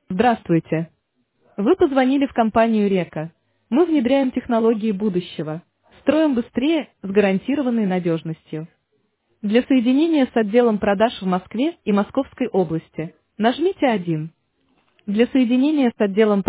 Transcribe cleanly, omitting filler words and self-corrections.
Здравствуйте. Вы позвонили в компанию «Река». Мы внедряем технологии будущего. Строим быстрее, с гарантированной надежностью. Для соединения с отделом продаж в Москве и Московской области нажмите 1. Для соединения с отделом...